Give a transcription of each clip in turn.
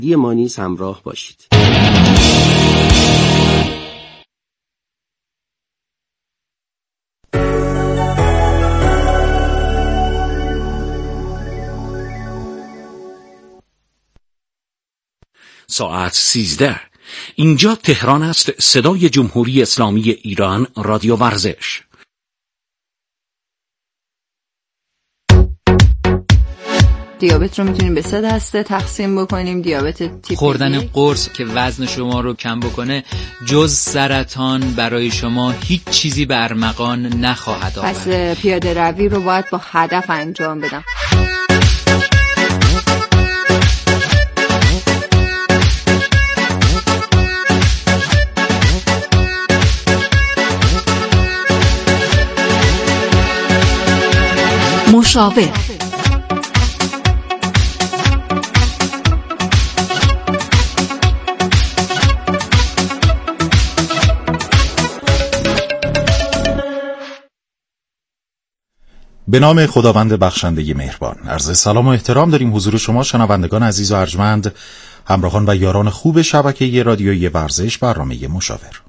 ما نیز همراه باشید. ساعت 13. اینجا تهران است. صدای جمهوری اسلامی ایران، رادیو ورزش. دیابت رو میتونیم به 3 دسته تقسیم بکنیم. دیابت تیپ خوردن قرص که وزن شما رو کم بکنه جز سرطان برای شما هیچ چیزی به ارمغان نخواهد آورد. پس پیاده روی رو باید با هدف انجام بدم. مشاور. به نام خداوند بخشنده مهربان. عرض سلام و احترام داریم حضور شما شنوندگان عزیز و ارجمند، همراهان و یاران خوب شبکه رادیویی ورزش، برنامه مشاور.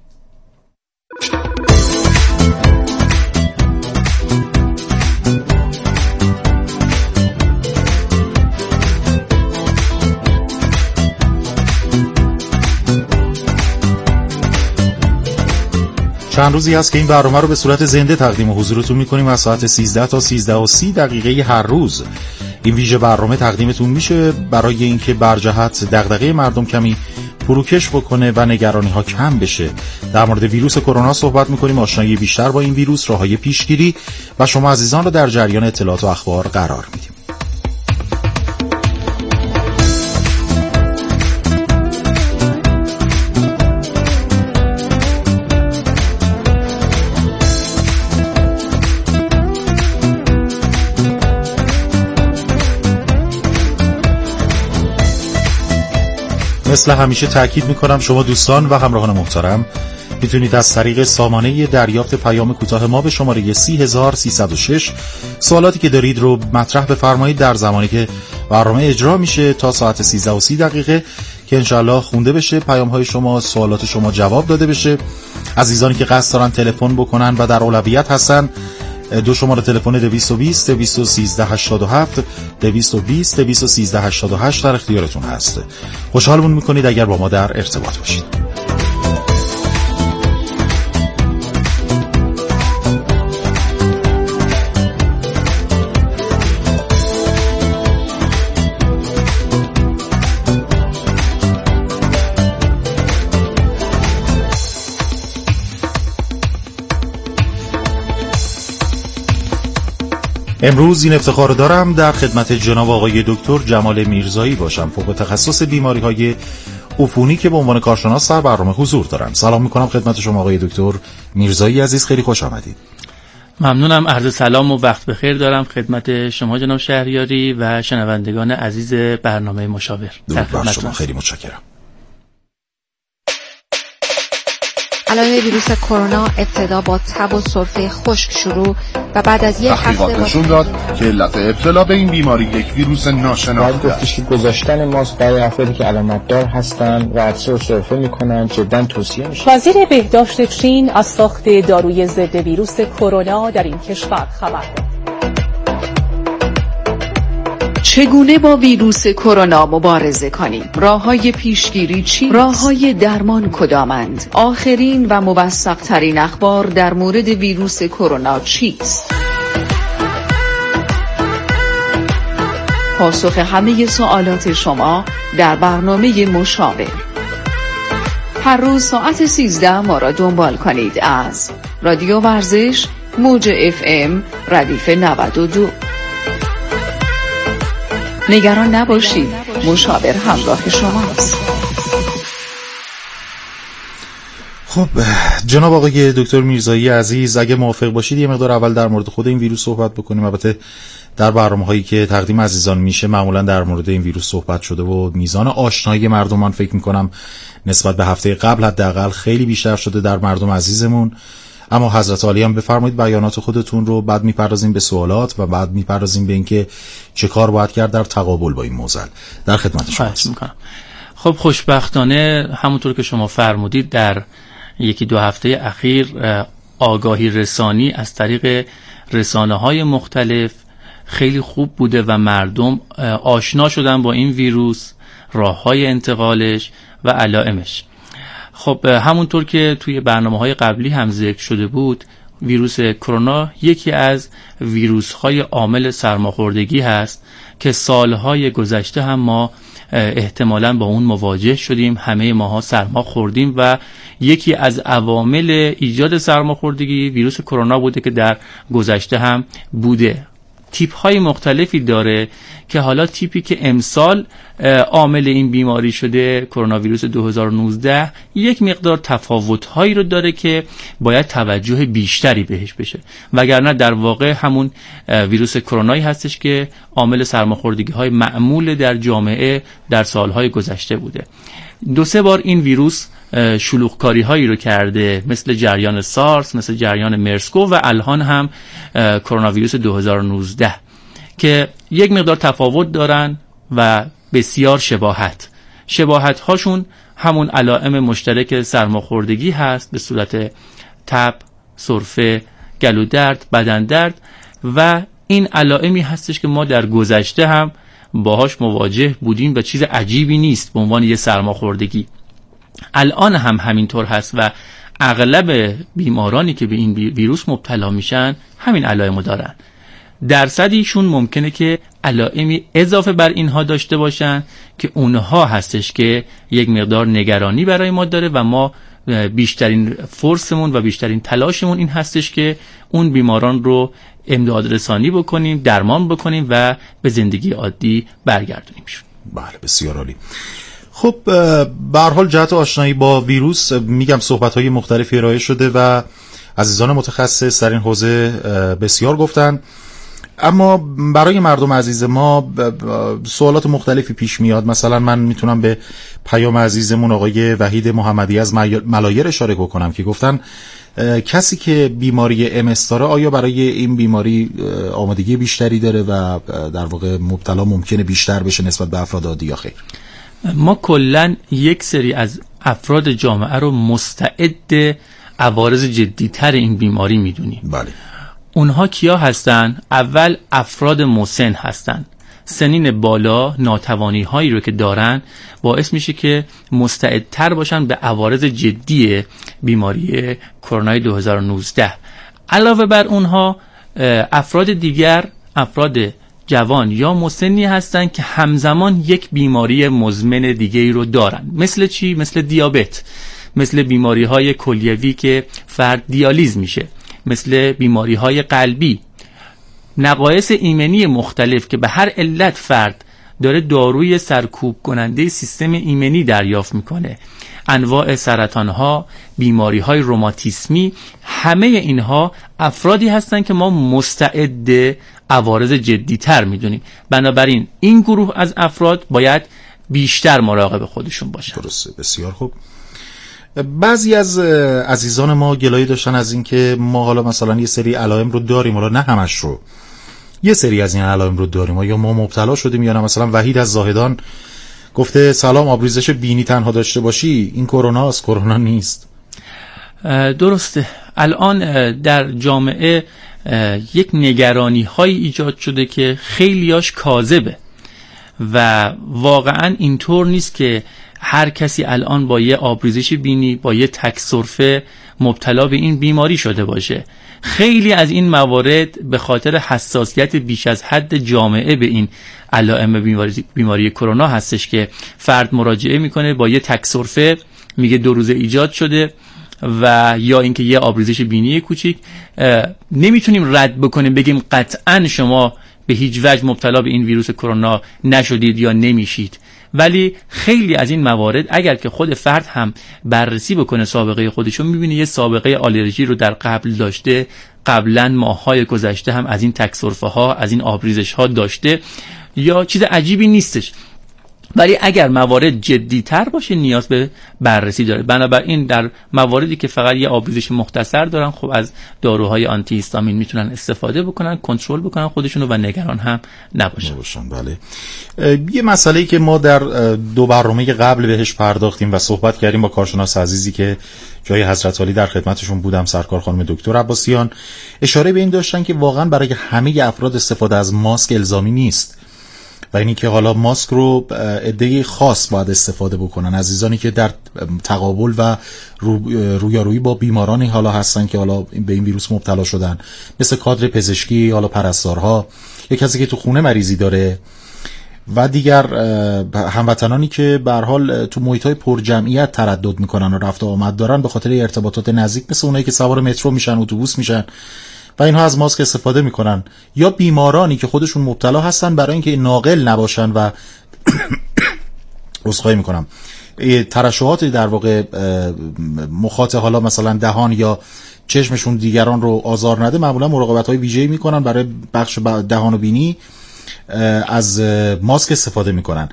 چند روزی هست که این برنامه رو به صورت زنده تقدیم حضورتون میکنیم از ساعت 13 تا 13:30 هر روز. این ویژه برنامه تقدیمتون میشه برای اینکه بر جهت دغدغه مردم کمی فروکش بکنه و نگرانی ها کم بشه. در مورد ویروس کرونا صحبت میکنیم، آشنایی بیشتر با این ویروس، راههای پیشگیری و شما عزیزان رو در جریان اطلاعات و اخبار قرار میدیم. مثل همیشه تأکید میکنم شما دوستان و همراهان محترم میتونید از طریق سامانه دریافت پیام کوتاه ما به شماره 30306 سوالاتی که دارید رو مطرح بفرمایید در زمانی که برنامه اجرا میشه تا ساعت 13:30 که انشالله خونده بشه پیام های شما، سوالات شما جواب داده بشه. عزیزانی که قصد دارن تلفن بکنن و در اولویت هستن، دو شماره تلفن 220 213 87 220 213 88 در اختیارتون هست. خوشحالمون میکنید اگر با ما در ارتباط باشید. امروز این افتخار دارم در خدمت جناب آقای دکتر جمال میرزایی باشم، فوق تخصص بیماری‌های عفونی که به عنوان کارشناس در برنامه حضور دارم. سلام میکنم خدمت شما آقای دکتر میرزایی عزیز، خیلی خوش آمدید. ممنونم، عرض سلام و وقت بخیر دارم خدمت شما جناب شهریاری و شنوندگان عزیز برنامه مشاور. درود بر شما، خیلی متشکرم. علائم ویروس کرونا ابتدا با تب و سرفه خشک شروع و بعد از یک هفته نشون داد که علت ابتلا به این بیماری یک ویروس ناشناخته است. که گذاشتن ماسک برای افرادی که علامت دار هستند و عطسه و سرفه میکنن جدا توصیه میشه. وزیر بهداشت چین از ساخت داروی ضد ویروس کرونا در این کشور خبر داد. چگونه با ویروس کرونا مبارزه کنیم؟ راه‌های پیشگیری چیست؟ راه‌های درمان کدامند؟ آخرین و موثق‌ترین اخبار در مورد ویروس کرونا چیست؟ پاسخ همه سوالات شما در برنامه مشاور. هر روز ساعت 13 ما را دنبال کنید از رادیو ورزش موج FM ردیف 92. نگران نباشید، مشاور همراه شماست. خب جناب آقای دکتر میرزایی عزیز، اگه موافق باشید یه مقدار اول در مورد خود این ویروس صحبت بکنیم. البته در برنامه‌هایی که تقدیم عزیزان میشه معمولا در مورد این ویروس صحبت شده و میزان آشنایی مردم، من فکر میکنم نسبت به هفته قبل حداقل خیلی بیشتر شده در مردم عزیزمون. اما حضرت عالی هم بفرمایید بیانات خودتون رو، بعد میپردازیم به سوالات و بعد میپردازیم به اینکه چه کار باید کرد در تقابل با این موضوع. در خدمت شما هستم. خب خوشبختانه همونطور که شما فرمودید در یکی دو هفته اخیر آگاهی رسانی از طریق رسانه‌های مختلف خیلی خوب بوده و مردم آشنا شدن با این ویروس، راه‌های انتقالش و علائمش. خب همونطور که توی برنامه‌های قبلی هم ذکر شده بود، ویروس کرونا یکی از ویروس‌های عامل سرماخوردگی هست که سالهای گذشته هم ما احتمالاً با اون مواجه شدیم. همه ماها سرما خوردیم و یکی از عوامل ایجاد سرماخوردگی ویروس کرونا بوده که در گذشته هم بوده. تیپ‌های مختلفی داره که حالا تیپی که امسال عامل این بیماری شده، کرونا ویروس 2019، یک مقدار تفاوت‌هایی رو داره که باید توجه بیشتری بهش بشه، وگرنه در واقع همون ویروس کرونایی هستش که عامل سرماخوردگی‌های معمول در جامعه در سال‌های گذشته بوده. 2-3 بار این ویروس شلوغکاری هایی رو کرده، مثل جریان سارس، مثل جریان مرسکو و الان هم کرونا ویروس 2019 که یک مقدار تفاوت دارن و بسیار شباهت هاشون همون علائم مشترک سرماخوردگی هست به صورت تب، سرفه، گلو درد، بدن درد و این علائمی هستش که ما در گذشته هم باهاش مواجه بودیم و چیز عجیبی نیست به عنوان یه سرماخوردگی. الان هم همینطور هست و اغلب بیمارانی که به این ویروس مبتلا میشن همین علائمو دارن. درصدیشون ممکنه که علائمی اضافه بر اینها داشته باشن که اونها هستش که یک مقدار نگرانی برای ما داره و ما بیشترین فرصمون و بیشترین تلاشمون این هستش که اون بیماران رو امداد رسانی بکنیم، درمان بکنیم و به زندگی عادی برگردونیمشون. بله، بسیار عالی. خب به هر حال جهت آشنایی با ویروس میگم صحبت‌های مختلفی ارائه شده و عزیزان متخصص در این حوزه بسیار گفتن، اما برای مردم عزیز ما سوالات مختلفی پیش میاد. مثلا من میتونم به پیام عزیزمون آقای وحید محمدی از ملایر اشاره بکنم که گفتن کسی که بیماری MS داره آیا برای این بیماری آمادگی بیشتری داره و در واقع مبتلا ممکنه بیشتر بشه نسبت به افراد عادی یا خیر؟ ما کلن یک سری از افراد جامعه رو مستعد عوارض جدی‌تر این بیماری میدونیم. بله. اونها کیا هستن؟ اول افراد مسن هستن. سنین بالا ناتوانی هایی رو که دارن باعث میشه که مستعدتر باشن به عوارض جدی بیماری کرونا 2019. علاوه بر اونها افراد دیگر، افراد جوان یا مسنی هستن که همزمان یک بیماری مزمن دیگه‌ای رو دارن. مثل چی؟ مثل دیابت، مثل بیماری های کلیوی که فرد دیالیز میشه، مثل بیماری های قلبی، نقایص ایمنی مختلف که به هر علت فرد داره داروی سرکوب کننده سیستم ایمنی دریافت میکنه، انواع سرطان ها، بیماری های روماتیسمی، همه اینها افرادی هستن که ما مستعد عوارض جدی‌تر میدونیم. بنابراین این گروه از افراد باید بیشتر مراقب خودشون باشن. درسته، بسیار خوب. بعضی از عزیزان ما گلایه داشتن از این که ما حالا مثلا یه سری علائم رو داریم، حالا نه همش رو، یه سری از این علائم رو داریم یا ما مبتلا شدیم یا نه. مثلا وحید از زاهدان گفته سلام، آبریزش بینی تنها داشته باشی این کرونا است، کرونا نیست. درسته. الان در جامعه یک نگرانی های ایجاد شده که خیلیاش کاذبه و واقعا اینطور نیست که هر کسی الان با یه آبریزش بینی، با یه تک سرفه مبتلا به این بیماری شده باشه. خیلی از این موارد به خاطر حساسیت بیش از حد جامعه به این علائم بیماری کرونا هستش که فرد مراجعه میکنه با یه تک سرفه، میگه 2 روزه ایجاد شده و یا اینکه یه آبریزش بینی کوچیک. نمیتونیم رد بکنیم بگیم قطعا شما به هیچ وجه مبتلا به این ویروس کرونا نشدید یا نمیشید، ولی خیلی از این موارد اگر که خود فرد هم بررسی بکنه سابقه خودشو، میبینه یه سابقه آلرژی رو در قبل داشته، قبلا ماه‌های گذشته هم از این تک سرفه ها، از این آبریزش ها داشته، یا چیز عجیبی نیستش. ولی اگر موارد جدی‌تر باشه نیاز به بررسی داره. بنابراین در مواردی که فقط یه آبریزش مختصر دارن، خب از داروهای آنتی هیستامین میتونن استفاده بکنن، کنترل بکنن خودشونو و نگران هم نباشن. بله. یه مسئله‌ای که ما در 2 برنامه قبل بهش پرداختیم و صحبت کردیم با کارشناس عزیزی که جای حضرت عالی در خدمتشون بودم، سرکار خانم دکتر عباسیان، اشاره به این داشتن که واقعا برای همه افراد استفاده از ماسک الزامی نیست و اینی که حالا ماسک رو عده خاص باید استفاده بکنن، عزیزانی که در تقابل و رویارویی با بیمارانی حالا هستن که حالا به این ویروس مبتلا شدن، مثل کادر پزشکی، حالا پرستارها، یک کسی که تو خونه مریضی داره و دیگر هموطنانی که به هر حال تو محیط‌های پرجمعیت تردد میکنن و رفت و آمد دارن به خاطر ارتباطات نزدیک، مثل اونایی که سوار مترو میشن، اتوبوس میشن و اینها از ماسک استفاده میکنن، یا بیمارانی که خودشون مبتلا هستن برای اینکه ناقل نباشن و عذرخواهی میکنم ترشحات در واقع مخاط حالا مثلا دهان یا چشمشون دیگران رو آزار نده، معمولا مراقبت‌های ویژه‌ای میکنن برای بخش دهان و بینی، از ماسک استفاده میکنن.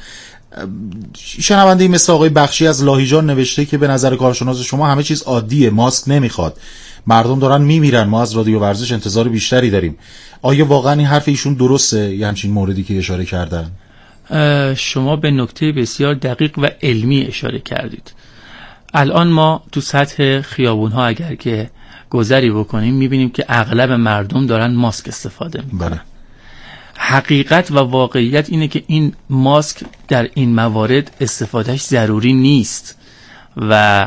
شنونده مثل آقای بخشی از لاهیجان نوشته که به نظر کارشناس شما همه چیز عادیه، ماسک نمیخواد، مردم دارن میمیرن، ما از رادیو ورزش انتظار بیشتری داریم. آیا واقعا این حرف ایشون درسته؟ یه همچین موردی که اشاره کردن. شما به نکته بسیار دقیق و علمی اشاره کردید. الان ما تو سطح خیابون‌ها اگر که گذری بکنیم میبینیم که اغلب مردم دارن ماسک استفاده میکنن. بله. حقیقت و واقعیت اینه که این ماسک در این موارد استفادهش ضروری نیست و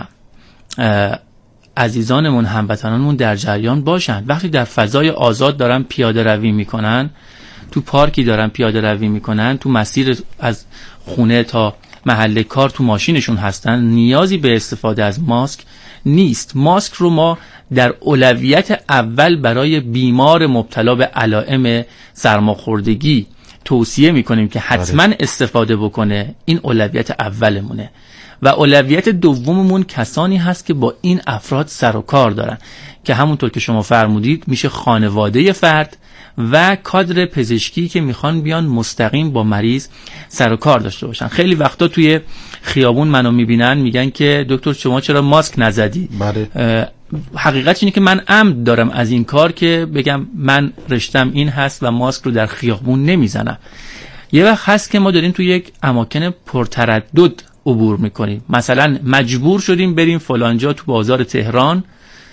عزیزانمون، هموطنانمون در جریان باشن. وقتی در فضای آزاد دارن پیاده روی میکنن، تو پارکی دارن پیاده روی میکنن، تو مسیر از خونه تا محل کار تو ماشینشون هستن، نیازی به استفاده از ماسک نیست. ماسک رو ما در اولویت اول برای بیمار مبتلا به علائم سرماخوردگی توصیه میکنیم که حتما استفاده بکنه. این اولویت اولمونه و اولویت دوممون کسانی هست که با این افراد سر و کار دارن که همونطور که شما فرمودید میشه خانواده فرد و کادر پزشکی که میخوان بیان مستقیم با مریض سر و کار داشته باشن. خیلی وقتا توی خیابون منو میبینن میگن که دکتر شما چرا ماسک نزدی؟ بله. حقیقت اینه که من عمد دارم از این کار که بگم من رشتم این هست و ماسک رو در خیابون نمیزنم. یه وقت هست که ما داریم توی یک اماکن پرتردد عبور میکنیم، مثلا مجبور شدیم بریم فلانجا تو بازار تهران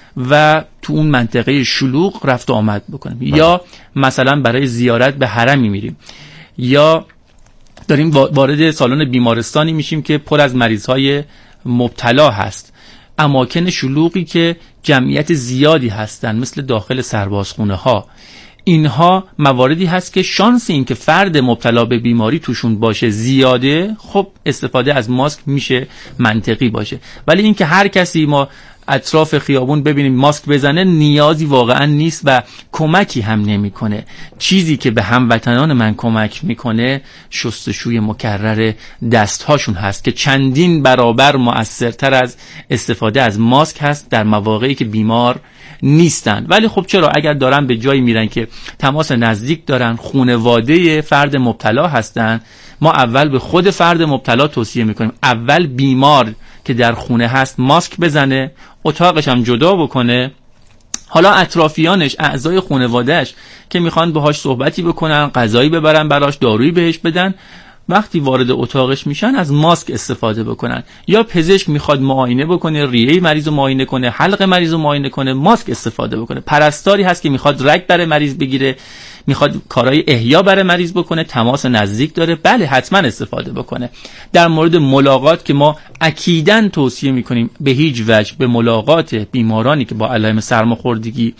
و تو اون منطقه شلوغ رفت و آمد بکنیم، یا مثلا برای زیارت به حرمی میریم، یا داریم وارد سالن بیمارستانی میشیم که پر از مریضهای مبتلا هست، اماکن شلوغی که جمعیت زیادی هستن مثل داخل سربازخونه ها. اینها مواردی هست که شانس این که فرد مبتلا به بیماری توشون باشه زیاده، خب استفاده از ماسک میشه منطقی باشه. ولی این که هر کسی ما اطراف خیابون ببینیم ماسک بزنه نیازی واقعا نیست و کمکی هم نمیکنه. چیزی که به هموطنان من کمک میکنه شستشوی مکرر دستهاشون هست که چندین برابر مؤثرتر از استفاده از ماسک هست در مواقعی که بیمار نیستن. ولی خب چرا اگر دارن به جایی میرن که تماس نزدیک دارن، خانواده فرد مبتلا هستن، ما اول به خود فرد مبتلا توصیه میکنیم اول بیمار که در خونه هست ماسک بزنه، اتاقش هم جدا بکنه، حالا اطرافیانش، اعضای خانوادهش که میخوان باهاش صحبتی بکنن، غذایی ببرن براش، دارویی بهش بدن، وقتی وارد اتاقش میشن از ماسک استفاده بکنن. یا پزشک میخواد معاینه بکنه، ریه مریض رو معاینه کنه، حلق مریض رو معاینه کنه، ماسک استفاده بکنه. پرستاری هست که میخواد رگ برای مریض بگیره، میخواد کارهای احیا برای مریض بکنه، تماس نزدیک داره، بله حتما استفاده بکنه. در مورد ملاقات که ما اکیداً توصیه میکنیم به هیچ وجه به ملاقات بیمارانی که با علائم سرماخوردگی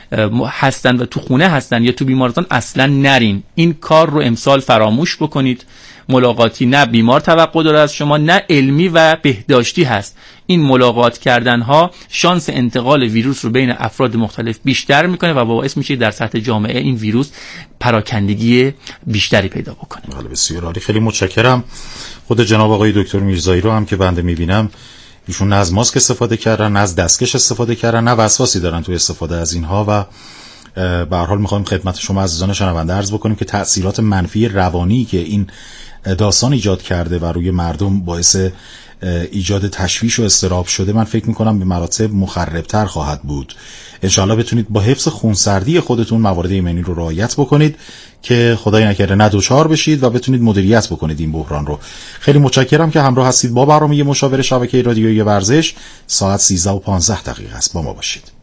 هستن و تو خونه هستن یا تو بیمارستان اصلا نرین. این کار رو امسال فراموش بکنید. ملاقاتی نه بیمار توقع داره از شما، نه علمی و بهداشتی هست. این ملاقات کردن ها شانس انتقال ویروس رو بین افراد مختلف بیشتر میکنه و باعث میشه در سطح جامعه این ویروس پراکندگی بیشتری پیدا بکنه. بله بسیار عالی، خیلی متشکرم. خود جناب آقای دکتر میرزایی رو هم که بنده میبینم ایشون نه از ماسک استفاده کردن، نه از دستکش استفاده کردن، نه وسواسی دارن تو استفاده از اینها و به هر حال می‌خوایم خدمت شما عزیزان شنونده عرض بکنیم که تأثیرات منفی روانی که این داستان ایجاد کرده و روی مردم باعث ایجاد تشویش و اضطراب شده، من فکر میکنم به مراتب مخربتر خواهد بود. انشاءالله بتونید با حفظ خونسردی خودتون موارد ایمنی رو رعایت بکنید که خدای نکرده ندوچار بشید و بتونید مدیریت بکنید این بحران رو. خیلی متشکرم که همراه هستید با برنامه مشاور شبکه رادیویی ورزش. ساعت 13:15 است. با ما باشید.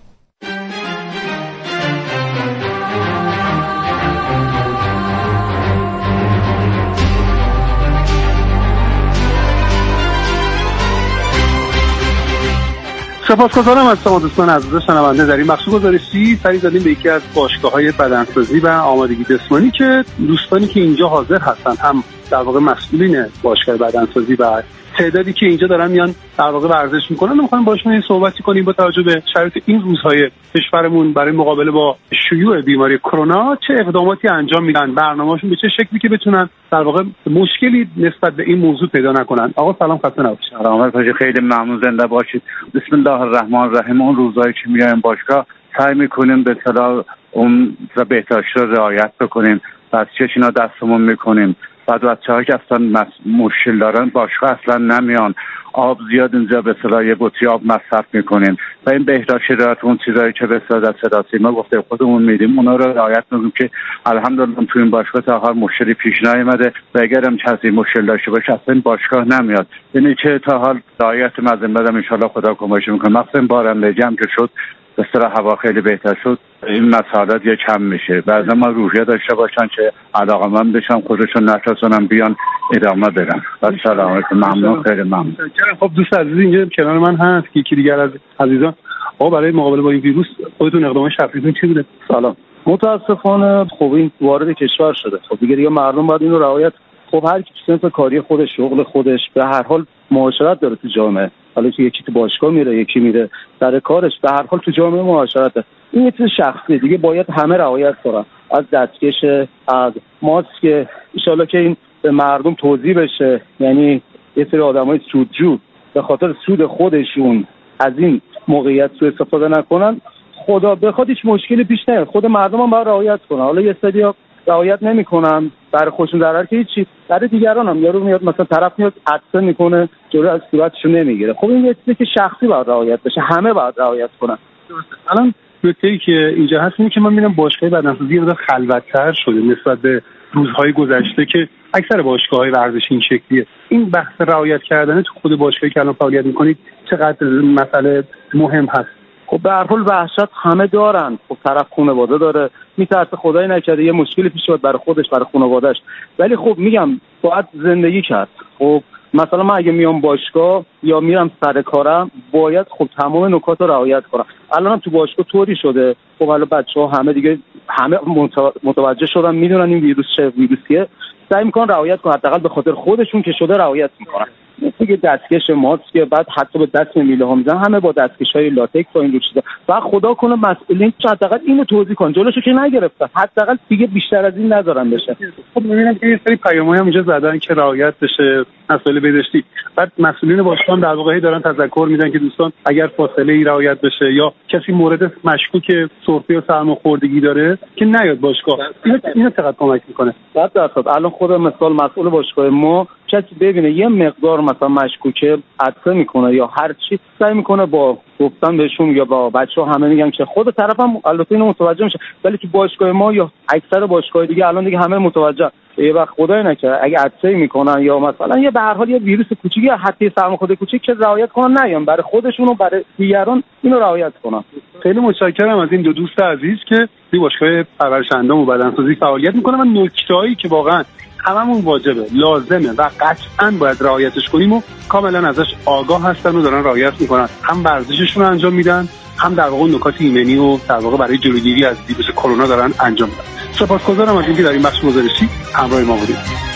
سپاسگزارم از شما دوستان عزیز شنونده. در این بخش گزارشی سری زدیم به یکی از باشگاه‌های بدنسازی و آمادگی جسمانی که دوستانی که اینجا حاضر هستن، هم در واقع مسئولین باشگاه بدنسازی و تعدادی که اینجا دارن میان در واقع ورزش میکنن، میخوایم باشون این صحبتی کنیم با توجه به شرایط این روزهای کشورمون برای مقابله با شیوع بیماری کرونا چه اقداماتی انجام میدن، برنامه‌شون به چه شکلی که بتونن در واقع مشکلی نسبت به این موضوع پیدا نکنن. آقا سلام، خسته نباشید. سلامت باشید، خیلی ممنون، زنده باشید. بسم الله الرحمن الرحیم. اون روزایی که میایم باشگاه سعی میکنیم به اصطلاح اون بهداشت رو رعایت بکنیم، از چشینا دستمون میکنیم. بعد بچه‌ها که اصلا مشکل دارن باشگاه اصلا نمیان، آب زیاد اینجا به اصطلاح یه بطری آب مصرف میکنیم و این بهداشت رعایت اون چیزایی که به اصطلاح در صدا گفته خودمون میدیم اونا رو رعایت میکنیم که الحمدلله تو این باشگاه تا حال مشکلی پیش نیامده و اگر هم کسی مشکل داشته باشه اصلا این باشگاه نمیاد. یعنی که تا حال رعایت مزن بدم ان شاءالله خدا کمک میکنه. مثلا بارندگی هم که شد به اصطلاح هوا خیلی بهتر شد، این مسائل یه کم میشه. بعضی ما روحیه داشته باشن که علاقه‌مند بشن، خودشون نترسن بیان ادامه بدن. السلام علیکم. ممنون، خیلی ممنون. خب دوست عزیز اینجا کنار من هست که یکی دیگر از عزیزان آقا برای مقابله با این ویروس خودتون اقدام شخصیتون چی بوده؟ سلام. متاسفانه خب این وارد کشور شده، خب دیگه مردم باید اینو رعایت. خب هر کی تو کاری خودش، شغل خودش، به هر حال معاشرت داره تو جامعه. حالا که یکی تو باشگاه میره، یکی میره سر کارش، به هر حال تو جامعه معاشرته. این یه چیز شخصی دیگه باید همه رعایت کنن، از دستکش، از ماسک. ان شاءالله که این به مردم توضیح بشه، یعنی یه سری آدمای سودجو به خاطر سود خودشون از این موقعیت سوء استفاده نکنن. خدا بخواد هیچ مشکلی پیش نیاد، خود مردم هم باید رعایت کنن. حالا یه سری‌ها رعایت نمی‌کنن برای خودشون ضرر که هیچی، برای دیگران هم یارو میاد مثلا طرف میاد عطسه میکنه جلوی از صورتشو نمیگیره. خب این یه چیزی که شخصی باید رعایت بشه، همه باید رعایت کنن. الان نکته‌ای که اینجا هست اینه که من می‌بینم باشگاه بدنسازی یه مقدار خلوت‌تر شده نسبت به روزهای گذشته که اکثر باشگاه‌های ورزشی این شکلیه. این بحث رعایت کردن تو خود باشگاهی که الان فعالیت می‌کنید چقدر مسئله مهم هست؟ خب به هر حال وحشت همه دارن. خب طرف خانواده داره، میترسه خدای نکرده یه مشکلی پیش بیاد برای خودش، برای خانواده‌اش. ولی خب میگم باید زندگی کرد. خب مثلا من اگه میام باشگاه یا میرم سر کارم باید خب تمام نکات رو رعایت کنم. الان تو باشگاه طوری شده خب الان بچه‌ها همه دیگه همه متوجه شدن، میدونن این ویروس چه ویروسیه، سعی میکنن رعایت کنن، حداقل به خاطر خودشون که شده رعایت میکنن. دیگه دستکش، ماسک، بعد حتی به دست میله ها میزنن، همه با دستکش‌های لاتکس و این رو چیزا. و خدا کنه مسئولین حداقل اینو توضیح کنن، جلوشو که نگرفتن، حداقل دیگه بیشتر از این نذارن بشه. خب میبینم که یه سری پیام‌های هم اینجا زدن که رعایت بشه مسائل بهداشتی. بعد مسئولین باشگاه در واقع دارن تذکر میدن که دوستان اگر فاصله ای رعایت بشه یا کسی مورد مشکوک سرفه و سرماخوردگی داره که نیاد باشگاه. اینو چقدر کمک میکنه؟ 100%. الان خود مثال مسئول باشگاه ما کسی ببینه یه مقدار مثلا مشکوکه، عطسه میکنه یا هر چی، سعی میکنه با گفتن بهشون یا با بچه‌ها همه میگن که خود طرفم البته اینو متوجه میشه، ولی تو باشگاه ما یا اکثر باشگاه دیگه الان دیگه همه متوجه. یه وقت خدای نکنه اگه عطسه میکنن یا مثلا یه به هر حال یه ویروس کوچیکی یا حتی سرماخوردگی کوچیک که رعایت کنن، نیان برای خودشون و برای دیگران اینو رعایت کنن. خیلی متشکرم از این دو دوست عزیز که توی باشگاه پرورش اندام و بدنسازی فعالیت میکنن و نکته‌ای که واقعا هممون واجبه، لازمه و قطعاً باید رعایتش کنیم و کاملا ازش آگاه هستن و دارن رعایت میکنن. هم ورزششون رو انجام میدن، هم در واقع نکات ایمنی و در واقع برای جلوگیری از ویروس کرونا دارن انجام میدن. سپاسگزارم از اینکه در این بخش گزارشی همراه ما بودید.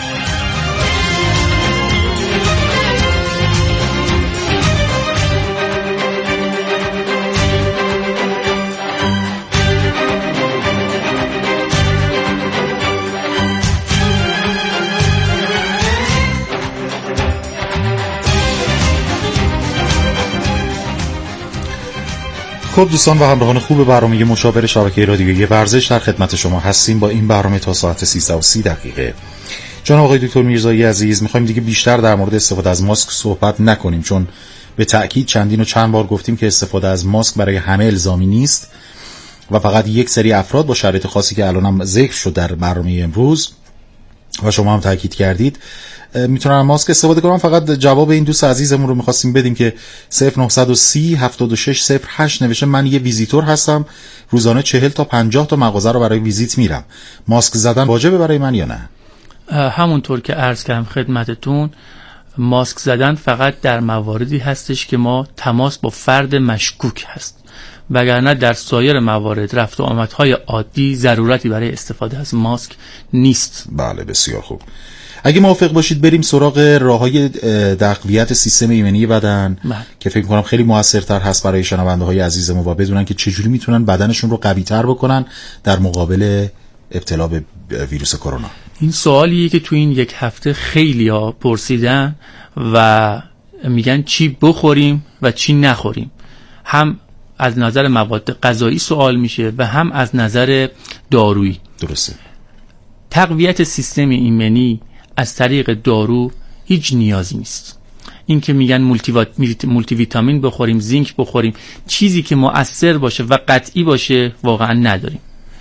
خب دوستان و همراهان خوب برنامه مشاور شبکه رادیویی ورزش در خدمت شما هستیم با این برنامه تا ساعت 13:30 دقیقه. جناب آقای دکتر میرزایی عزیز، میخوایم دیگه بیشتر در مورد استفاده از ماسک صحبت نکنیم، چون به تأکید چندین و چند بار گفتیم که استفاده از ماسک برای همه الزامی نیست و فقط یک سری افراد با شرایط خاصی که الانم ذکر شد در برنامه امروز و شما هم تأکید کردید میتونن ماسک استفاده کنن. فقط جواب این دوست عزیزمون رو می‌خواستیم بدیم که 0930 76 08 نوشته من یه ویزیتور هستم، روزانه 40 تا 50 تا مغازه رو برای ویزیت میرم، ماسک زدن واجبه برای من یا نه؟ همونطور که عرض کردم خدمتتون، ماسک زدن فقط در مواردی هستش که ما تماس با فرد مشکوک هست، وگرنه در سایر موارد رفت و آمدهای عادی ضرورتی برای استفاده از ماسک نیست. بله بسیار خوب. اگه موافق باشید بریم سراغ راه‌های تقویت سیستم ایمنی بدن که فکر می‌کنم خیلی موثرتر هست برای شنونده‌های عزیزمون و بدونن که چجوری میتونن بدنشون رو قوی‌تر بکنن در مقابل ابتلا به ویروس کرونا. این سوالیه که تو این یک هفته خیلی‌ها پرسیدن و میگن چی بخوریم و چی نخوریم. هم از نظر مواد غذایی سوال میشه و هم از نظر دارویی. درسته. تقویت سیستم ایمنی از طریق دارو هیچ نیازی نیست. این که میگن مولتی ویتامین بخوریم، زینک بخوریم، چیزی که مؤثر باشه و قطعی باشه واقعا نداریم.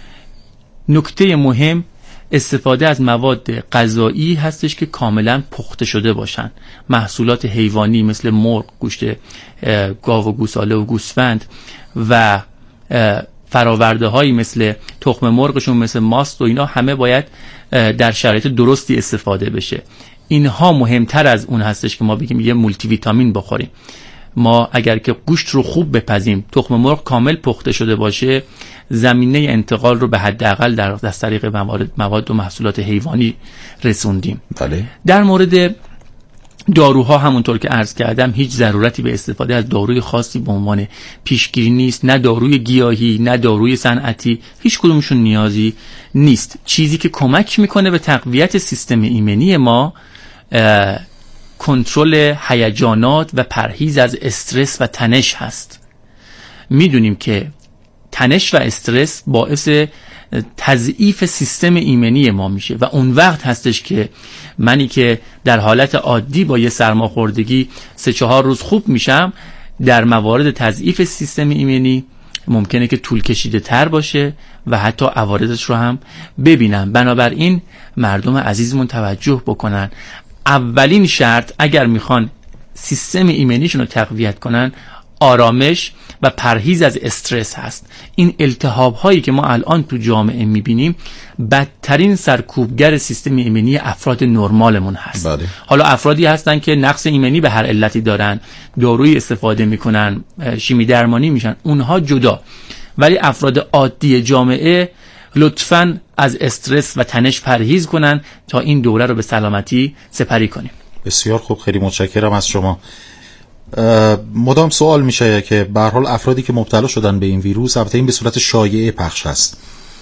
نکته مهم استفاده از مواد غذایی هستش که کاملا پخته شده باشن. محصولات حیوانی مثل مرغ، گوشت گاو و گوساله و گوسفند و فراورده هایی مثل تخم مرغشون، مثل ماست و اینا همه باید در شرایط درستی استفاده بشه. اینها مهمتر از اون هستش که ما بگیم یه مولتی ویتامین بخوریم. ما اگر که گوشت رو خوب بپزیم، تخم مرغ کامل پخته شده باشه، زمینه انتقال رو به حداقل در طریق مواد و محصولات حیوانی رسوندیم. بله. در مورد داروها همونطور که عرض کردم هیچ ضرورتی به استفاده از داروی خاصی به عنوان پیشگیری نیست، نه داروی گیاهی نه داروی صنعتی، هیچ کدومشون نیازی نیست. چیزی که کمک میکنه به تقویت سیستم ایمنی ما کنترل هیجانات و پرهیز از استرس و تنش هست. میدونیم که تنش و استرس باعث تضعیف سیستم ایمنی ما میشه و اون وقت هستش که منی که در حالت عادی با یه سرماخوردگی 3-4 روز خوب میشم، در موارد تضعیف سیستم ایمنی ممکنه که طول کشیده تر باشه و حتی عوارضش رو هم ببینم. بنابراین مردم عزیزمون توجه بکنن، اولین شرط اگر میخوان سیستم ایمنیشون رو تقویت کنن آرامش و پرهیز از استرس هست. این التهاب هایی که ما الان تو جامعه میبینیم بدترین سرکوبگر سیستم ایمنی افراد نرمالمون هست. بله. حالا افرادی هستن که نقص ایمنی به هر علتی دارن، دارویی استفاده میکنن، شیمی درمانی میشن، اونها جدا، ولی افراد عادی جامعه لطفاً از استرس و تنش پرهیز کنن تا این دوره رو به سلامتی سپری کنیم. بسیار خوب، خیلی متشکرم از شما. مدام سوال میشه که به هر حال افرادی که مبتلا شدن به این ویروس، البته این به صورت شایعه پخش هست،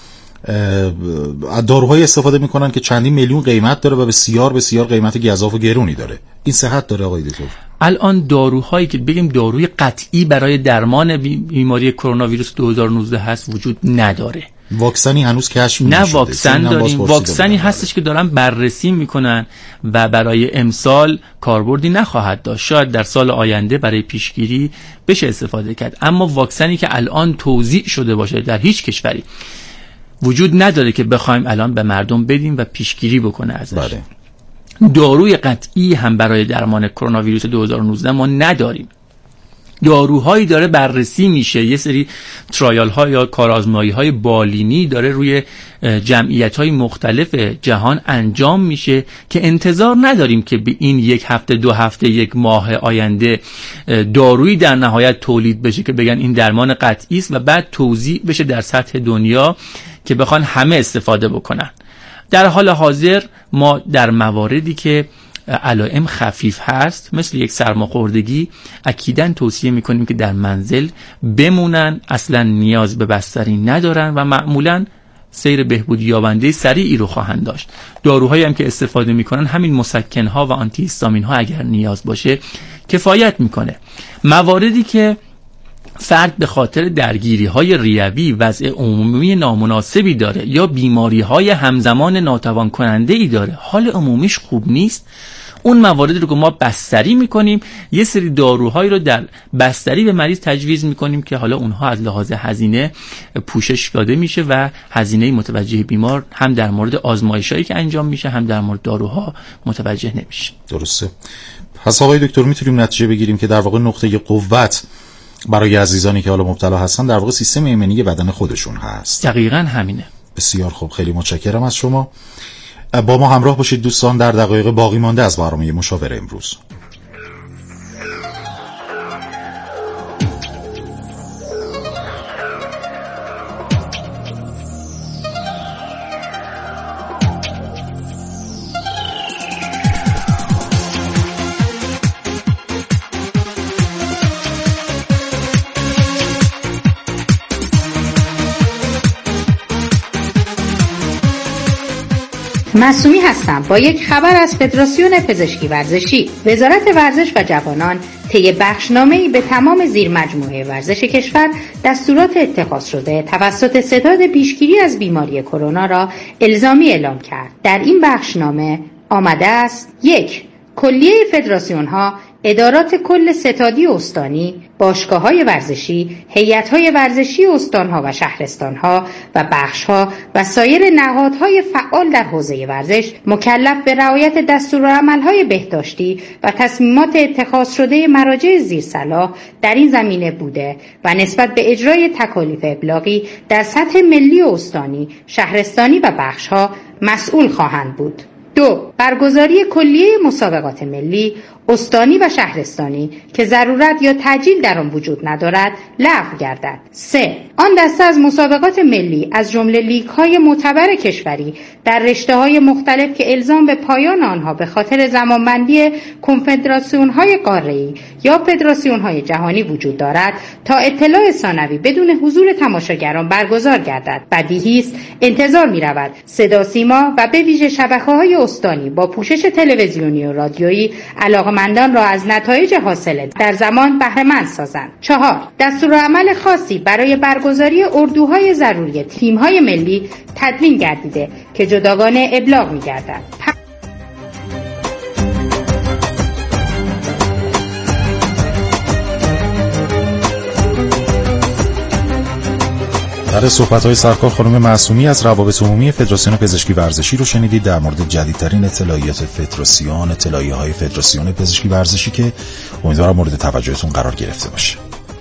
داروهای استفاده میکنن که چندین میلیون قیمت داره و بسیار بسیار قیمت گزاف و گرونی داره. این صحت داره آقای دکتر؟ الان داروهایی که بگیم داروی قطعی برای درمان بیماری کرونا ویروس 2019 هست وجود نداره. واکسنی هنوز کشف نشده. نه واکسن داریم، واکسنی هستش که دارن بررسی میکنن و برای امسال کاربردی نخواهد داشت، شاید در سال آینده برای پیشگیری بشه استفاده کرد، اما واکسنی که الان توزیع شده باشه در هیچ کشوری وجود نداره که بخوایم الان به مردم بدیم و پیشگیری بکنه ازش. بله. داروی قطعی هم برای درمان کرونا ویروس 2019 ما نداریم. داروهایی داره بررسی میشه، یه سری ترایال ها یا کارآزمایی های بالینی داره روی جمعیت های مختلف جهان انجام میشه که انتظار نداریم که به این 1 هفته 2 هفته 1 ماه آینده دارویی در نهایت تولید بشه که بگن این درمان قطعی است و بعد توزیع بشه در سطح دنیا که بخوان همه استفاده بکنن. در حال حاضر ما در مواردی که علائم خفیف هست مثل یک سرماخوردگی اکیداً توصیه میکنیم که در منزل بمونن، اصلا نیاز به بستری ندارن و معمولاً سیر بهبودی یابنده سریعی رو خواهند داشت. داروهایی هم که استفاده میکنن همین مسکن‌ها و آنتی هیستامین ها اگر نیاز باشه کفایت میکنه. مواردی که فرد به خاطر درگیری‌های ریوی، وضع عمومی نامناسبی داره یا بیماری‌های همزمان ناتوان کننده‌ای داره، حال عمومیش خوب نیست، اون موارد رو که ما بستری میکنیم، یه سری داروهایی رو در بستری به مریض تجویز میکنیم که حالا اونها از لحاظ هزینه پوشش داده میشه و هزینه متوجه بیمار هم در مورد آزمایشایی که انجام میشه هم در مورد داروها متوجه نمیشه. درسته. پس آقای دکتر میتونیم نتیجه بگیریم که در واقع نقطه قوت برای عزیزانی که حالا مبتلا هستن در واقع سیستم ایمنی بدن خودشون هست. دقیقاً همینه. بسیار خوب، خیلی متشکرم از شما. با ما همراه باشید دوستان در دقایق باقی مانده از برنامه مشاوره امروز. معصومی هستم با یک خبر از فدراسیون پزشکی ورزشی. وزارت ورزش و جوانان طی بخشنامه‌ای به تمام زیرمجموعه ورزش کشور دستورات اتخاذ شده توسط ستاد پیشگیری از بیماری کرونا را الزامی اعلام کرد. در این بخشنامه آمده است: 1. کلیه فدراسیون‌ها، ادارات کل ستادی استانی، باشگاه‌های ورزشی، هیئت‌های ورزشی استان‌ها و شهرستان‌ها و بخش‌ها و سایر نهادهای فعال در حوزه ورزش مکلف به رعایت دستورالعمل‌های بهداشتی و تصمیمات اتخاذ شده مراجع زیرصلاح در این زمینه بوده و نسبت به اجرای تکالیف ابلاغی در سطح ملی و استانی، شهرستانی و بخش‌ها مسئول خواهند بود. 2. برگزاری کلیه مسابقات ملی، استانی و شهرستانی که ضرورت یا تعجیل در آن وجود ندارد لغو گردد. 3. آن دسته از مسابقات ملی از جمله لیگ‌های معتبر کشوری در رشته‌های مختلف که الزام به پایان آنها به خاطر زمانبندی کنفدراسیون‌های قاره‌ای یا فدراسیون‌های جهانی وجود دارد تا اطلاع ثانوی بدون حضور تماشاگران برگزار گردد. بدیهی است انتظار می‌رود صدا سیما و به ویژه شبکه‌های استانی با پوشش تلویزیونی و رادیویی علاقه‌مندان را از نتایج حاصله در زمان بهره‌مند سازند. 4. دستورالعمل خاصی برای برگزاری اردوهای ضروری تیم‌های ملی تدوین گردیده که جداگانه ابلاغ می‌گردد. در صحبت‌های سرکار خانم معصومی از روابط عمومی فدراسیون پزشکی ورزشی رو شنیدید در مورد جدیدترین اطلاعیات فدراسیون، اطلاعیه‌های فدراسیون پزشکی ورزشی که امیدوارم مورد توجهتون قرار گرفته باشه.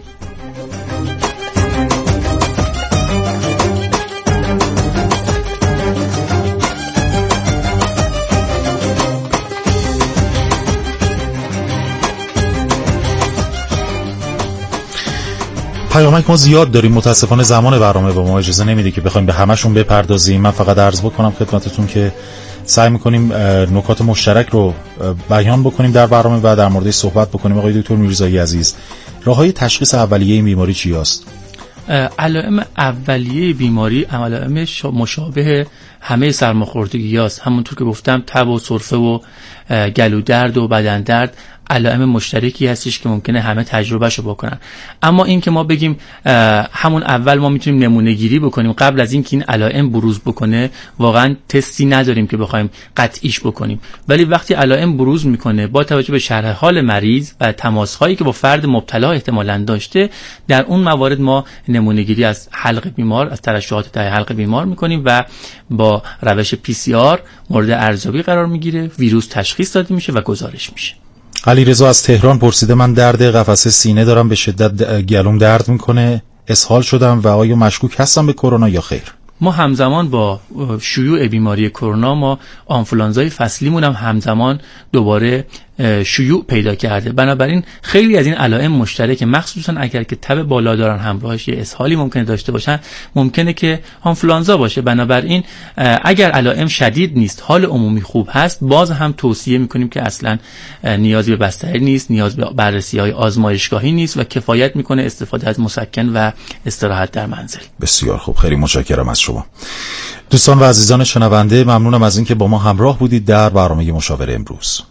پیامک ما زیاد داریم، متاسفانه زمان برنامه به ما اجازه نمیده که بخوایم به همشون بپردازیم. من فقط عرض بکنم خدمتتون که سعی میکنیم نکات مشترک رو بیان بکنیم در برنامه و در موردش صحبت بکنیم. آقای دکتر میرزایی عزیز، راههای تشخیص اولیه این بیماری چی است؟ علائم اولیه بیماری علائم مشابه همه سرماخوردگی هست. همونطور که گفتم تب و سرفه و گلو درد و بدن درد علائم مشترکی هستش که ممکنه همه تجربهشو بکنن. اما این که ما بگیم همون اول ما میتونیم نمونه گیری بکنیم قبل از این که این علائم بروز بکنه، واقعا تستی نداریم که بخوایم قطعیش بکنیم. ولی وقتی علائم بروز میکنه با توجه به شرح حال مریض و تماس هایی که با فرد مبتلا احتمالاً داشته، در اون موارد ما نمونه گیری از حلق بیمار، از ترشحات ته حلق بیمار میکنیم و با روش PCR مورد ارزیابی قرار میگیره، ویروس تشخیص داده میشه و گزارش میشه. علیرضا از تهران پرسیده من درد قفسه سینه دارم، به شدت گلوم درد میکنه، اسهال شدم و آیا مشکوک هستم به کرونا یا خیر؟ ما همزمان با شیوع بیماری کرونا ما آنفولانزای فصلیمون هم همزمان دوباره شیوع پیدا کرده. بنابراین خیلی از این علائم مشترکه، مخصوصا اگر که تب بالا دارن همراهش یه اسهالی ممکنه داشته باشن، ممکنه که آنفولانزا باشه. بنابراین اگر علائم شدید نیست، حال عمومی خوب هست، باز هم توصیه میکنیم که اصلا نیازی به بستری نیست، نیاز به بررسی‌های آزمایشگاهی نیست و کفایت میکنه استفاده از مسکن و استراحت در منزل. بسیار خوب، خیلی متشکرم از شما. دوستان و عزیزان شنونده، ممنونم از اینکه با ما همراه بودید در برنامه مشاوره امروز.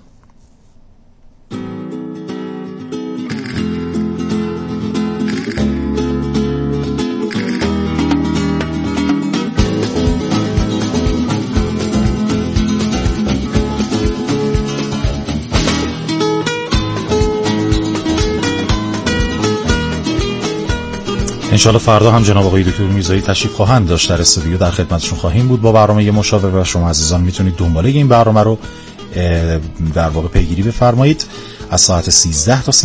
انشالله فردا هم جناب آقای دکتر میرزایی تشریف خواهند داشت در استودیو، در خدمتشون خواهیم بود با برنامه مشاور و شما عزیزان میتونید دنباله این برنامه رو در واقع پیگیری بفرمایید از ساعت 13 تا